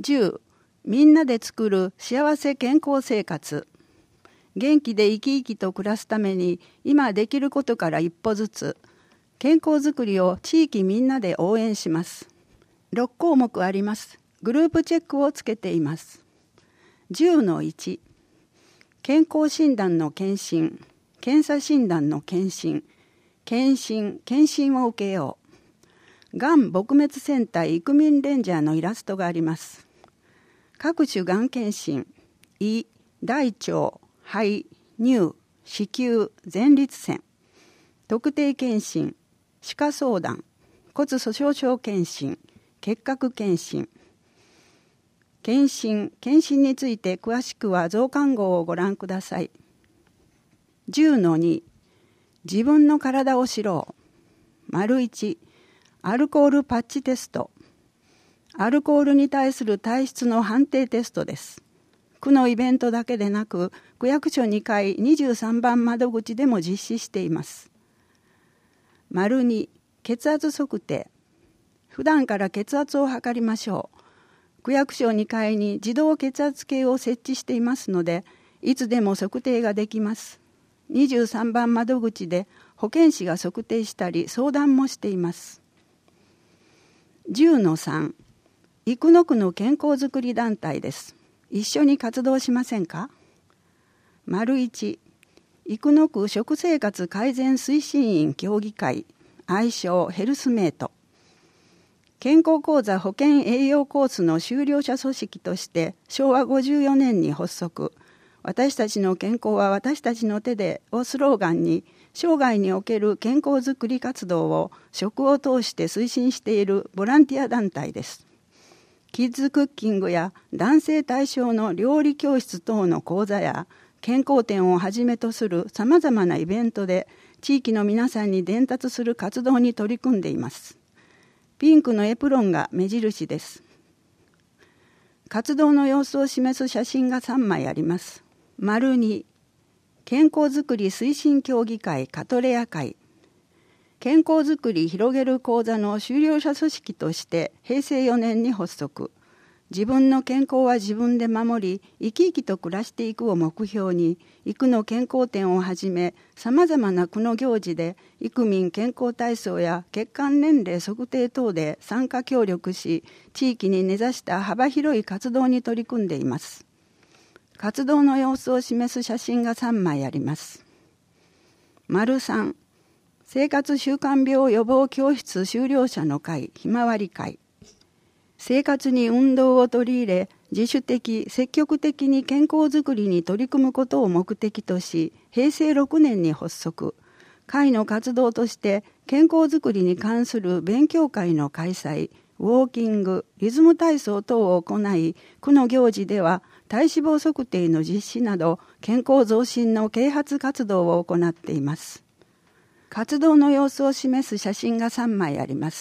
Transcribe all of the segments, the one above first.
10、みんなで作る幸せ健康生活。元気で生き生きと暮らすために今できることから一歩ずつ健康づくりを地域みんなで応援します。6項目あります。グループチェックをつけています。10-1、健康診断の検診、検査診断の検診、検診を受けよう。がん撲滅戦隊イクミンレンジャーのイラストがあります。各種がん検診、胃、大腸、肺、乳、子宮、前立腺、特定検診、歯科相談、骨粗しょう症検診、結核検診、検診について詳しくは増刊号をご覧ください。10-2、自分の体を知ろう。1、アルコールパッチテスト。アルコールに対する体質の判定テストです。区のイベントだけでなく、区役所2階23番窓口でも実施しています。2、血圧測定。普段から血圧を測りましょう。区役所2階に自動血圧計を設置していますので、いつでも測定ができます。23番窓口で保健師が測定したり相談もしています。10-3、生野区の健康づくり団体です。一緒に活動しませんか。1、生野区食生活改善推進員協議会、愛称ヘルスメイト。健康講座保健栄養コースの修了者組織として昭和54年に発足。私たちの健康は私たちの手でをスローガンに、生涯における健康づくり活動を食を通して推進しているボランティア団体です。キッズクッキングや男性対象の料理教室等の講座や健康展をはじめとするさまざまなイベントで地域の皆さんに伝達する活動に取り組んでいます。ピンクのエプロンが目印です。活動の様子を示す写真が3枚あります。2、健康づくり推進協議会カトレア会。健康づくり広げる講座の修了者組織として平成4年に発足。自分の健康は自分で守り、生き生きと暮らしていくを目標に、区の健康展をはじめ、さまざまな区の行事で、区民健康体操や血管年齢測定等で参加協力し、地域に根ざした幅広い活動に取り組んでいます。活動の様子を示す写真が3枚あります。3、生活習慣病予防教室修了者の会ひまわり会。生活に運動を取り入れ、自主的積極的に健康づくりに取り組むことを目的とし、平成6年に発足。会の活動として健康づくりに関する勉強会の開催、ウォーキング、リズム体操等を行い、区の行事では体脂肪測定の実施など健康増進の啓発活動を行っています。活動の様子を示す写真が3枚あります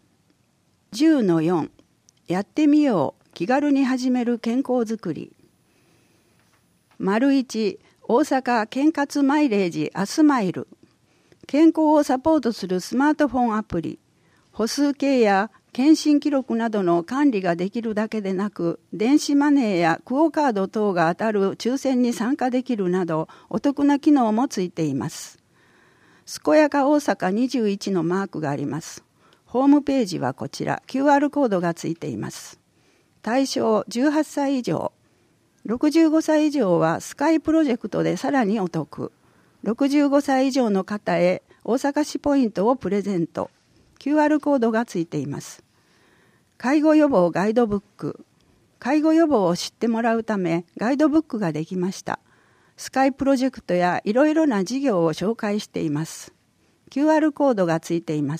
。10-4、やってみよう、気軽に始める健康づくり。1、大阪健活マイレージアスマイル。健康をサポートするスマートフォンアプリ。歩数計や検診記録などの管理ができるだけでなく、電子マネーやクオカード等が当たる抽選に参加できるなど、お得な機能もついています。健やか大阪21のマークがあります。ホームページはこちら、QR コードがついています。対象18歳以上。65歳以上はスカイプロジェクトでさらにお得。65歳以上の方へ大阪市ポイントをプレゼント。QR コードがついています。介護予防ガイドブック。介護予防を知ってもらうためガイドブックができました。スカイプロジェクトやいろいろな事業を紹介しています。QR コードがついています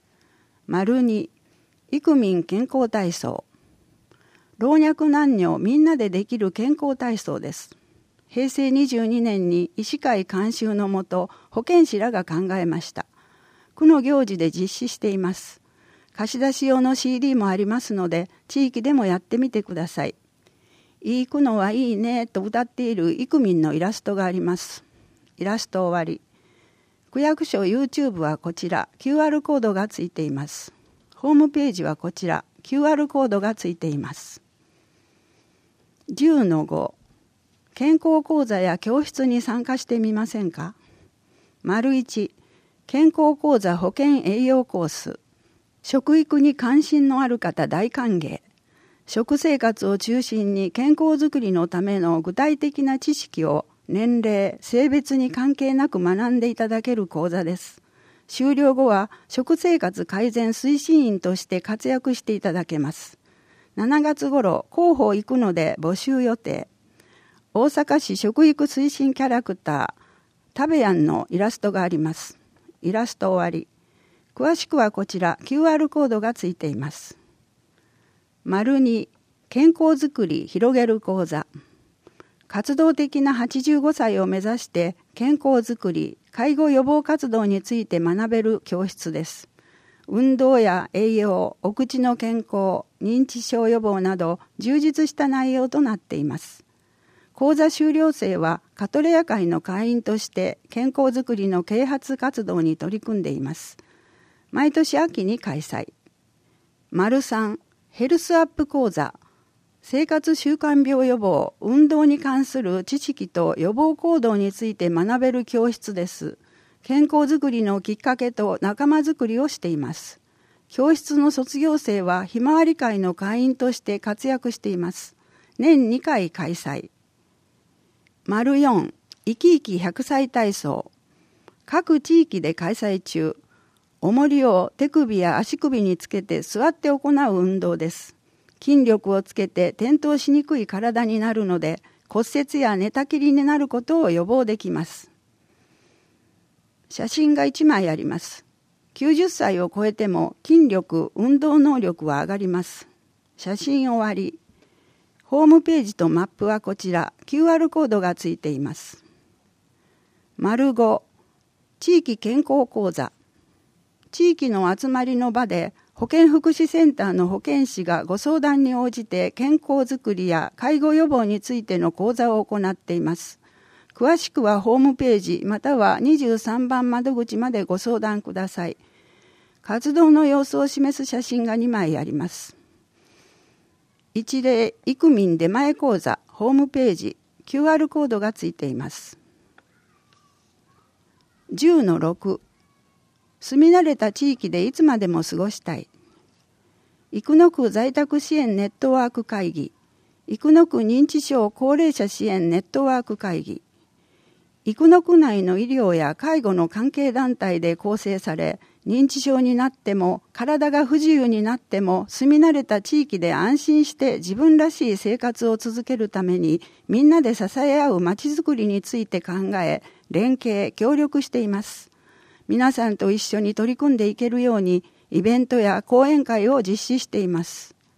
。2、区民健康体操。老若男女みんなでできる健康体操です。平成22年に医師会監修のもと保健師らが考えました。区の行事で実施しています。貸し出し用の CD もありますので、地域でもやってみてください。いい区のはいいねと歌っている区民のイラストがあります。イラスト終わり。区役所 YouTube はこちら、QR コードがついています。ホームページはこちら、QR コードがついています。 10-5、健康講座や教室に参加してみませんか。1、健康講座保健栄養コース。食育に関心のある方大歓迎。食生活を中心に健康づくりのための具体的な知識を年齢、性別に関係なく学んでいただける講座です。終了後は食生活改善推進員として活躍していただけます。7月頃、広報行くので募集予定。大阪市食育推進キャラクター、タベヤンのイラストがあります。イラスト終わり。詳しくはこちら QR コードがついています。2、健康づくり広げる講座。活動的な85歳を目指して健康づくり、介護予防活動について学べる教室です。運動や栄養、お口の健康、認知症予防など充実した内容となっています。講座修了生はカトレア会の会員として健康づくりの啓発活動に取り組んでいます。毎年秋に開催。3、ヘルスアップ講座。生活習慣病予防、運動に関する知識と予防行動について学べる教室です。健康づくりのきっかけと仲間づくりをしています。教室の卒業生はひまわり会の会員として活躍しています。年2回開催。4、生き生き100歳体操。各地域で開催中。重りを手首や足首につけて座って行う運動です。筋力をつけて転倒しにくい体になるので、骨折や寝たきりになることを予防できます。写真が1枚あります。90歳を超えても筋力、運動能力は上がります。写真終わり。ホームページとマップはこちら、QR コードがついています。5、地域健康講座。地域の集まりの場で保健福祉センターの保健師がご相談に応じて健康づくりや介護予防についての講座を行っています。詳しくはホームページまたは23番窓口までご相談ください。活動の様子を示す写真が2枚あります。一例イクミン出前講座ホームページ QR コードがついています。10-6、住み慣れた地域でいつまでも過ごしたい。生野区在宅支援ネットワーク会議、生野区認知症高齢者支援ネットワーク会議、生野区内の医療や介護の関係団体で構成され、認知症になっても体が不自由になっても住み慣れた地域で安心して自分らしい生活を続けるためにみんなで支え合うまちづくりについて考え、連携協力しています。皆さんと一緒に取り組んでいけるようにイベントや講演会を実施しています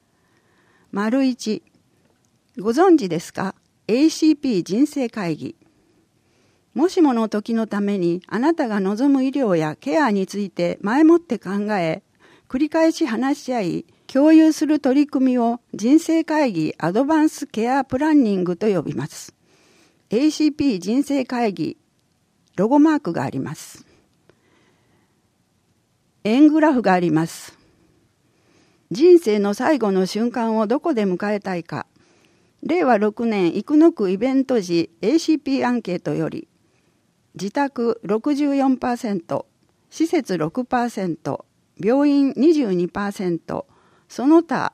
。1、ご存知ですか？ ACP 人生会議。もしもの時のためにあなたが望む医療やケアについて前もって考え、繰り返し話し合い、共有する取り組みを人生会議アドバンスケアプランニングと呼びます。ACP 人生会議、ロゴマークがあります。円グラフがあります。人生の最後の瞬間をどこで迎えたいか。令和6年生野区イベント時 ACP アンケートより、自宅 64%、施設 6%、病院 22%、その他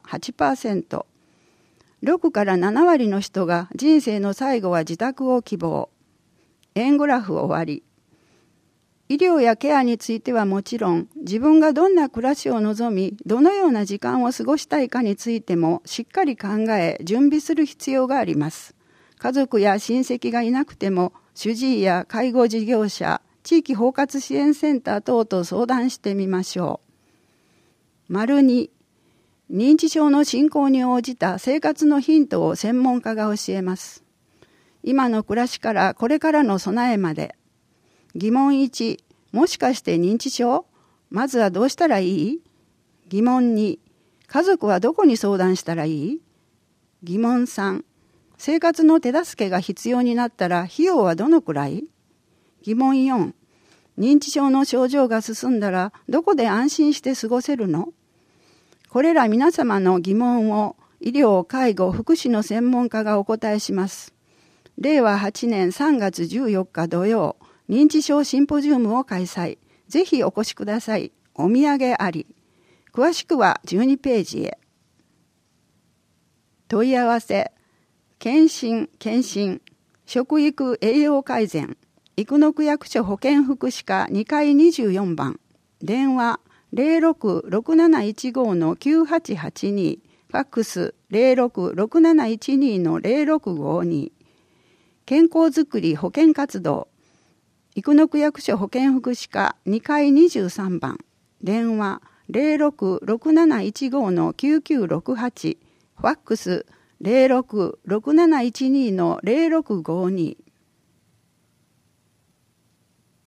8%、6から7割の人が人生の最後は自宅を希望。円グラフ終わり。医療やケアについてはもちろん、自分がどんな暮らしを望み、どのような時間を過ごしたいかについてもしっかり考え、準備する必要があります。家族や親戚がいなくても、主治医や介護事業者、地域包括支援センター等と相談してみましょう。2、認知症の進行に応じた生活のヒントを専門家が教えます。今の暮らしからこれからの備えまで。疑問1、もしかして認知症？まずはどうしたらいい？疑問2、家族はどこに相談したらいい？疑問3、生活の手助けが必要になったら費用はどのくらい？疑問4、認知症の症状が進んだらどこで安心して過ごせるの？これら皆様の疑問を医療・介護・福祉の専門家がお答えします。令和8年3月14日土曜、認知症シンポジウムを開催。ぜひお越しください。お土産あり。詳しくは12ページへ。問い合わせ、検診、食育栄養改善、生野区役所保健福祉課2階24番、電話066715-9882、ファックス066712-0652、健康づくり保健活動、生野区役所保健福祉課2階23番、電話066715-9968、ファックス066712-0652